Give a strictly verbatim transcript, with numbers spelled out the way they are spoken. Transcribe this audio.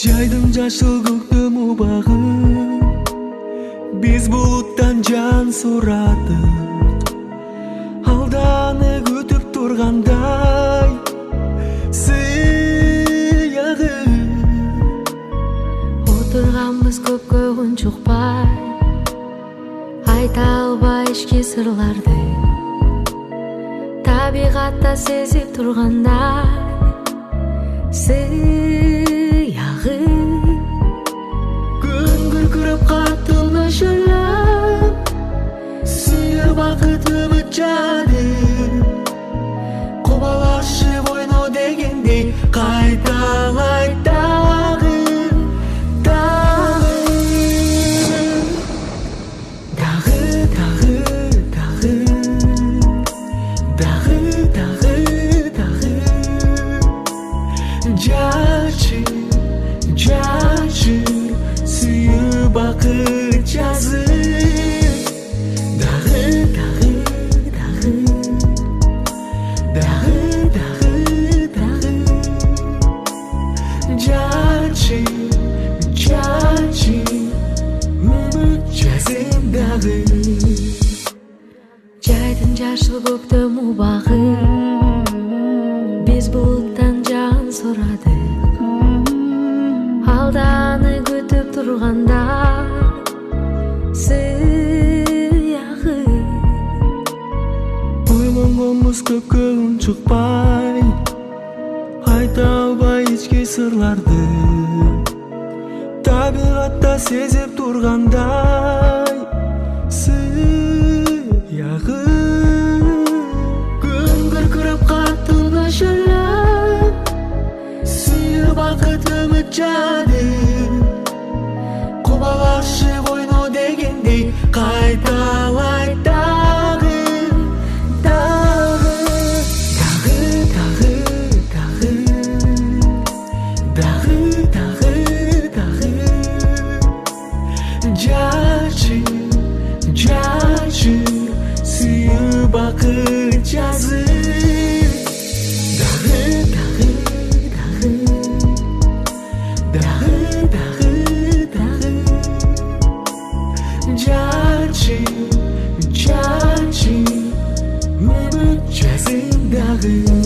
Жайдың жашыл көктем убагы, биз булуттан жан сурадык. Алданы күтүп тургандай сыягы. Отурганбыз көпкө унчукпай, айта албай ички сырларды. Табигатта сезип тургандай сыягы. Күн күркүрөп катты нөшөлөп, сүйүү бакыт үмүт жады. Кубалашып ойно дегендей кайталай дагы, дагы, дагы, дагы, дагы, дагы, дагы, дагы. Жачы, жачы, сүйүү бакыт жазы. Дагы, дагы, дагы, дагы, дагы, дагы. Жачы, жачы, үмүт жазы дагы. Жайдын жашыл көктөм убагы, биз булуттан жан сурадык. Алданы күтүп турганда сыягы. Ойлонгонбуз көпкө унчукпай, айта албай ички сырларды. Табигатта сезип тургандай сыягы. Күн күркүрөп катты нөшөлөп, сүйүү бакыт үмүт жады. Кубалашып ойно дегендей кайталай дагы, дагы, дагы, дагы, дагы, дагы, дагы, дагы. Жачы, жачы, сүйүү бакыт жазы. Дагы, дагы, дагы, дагы, дагы, дагы. Жачы, жачы, үмүт жазы дагы.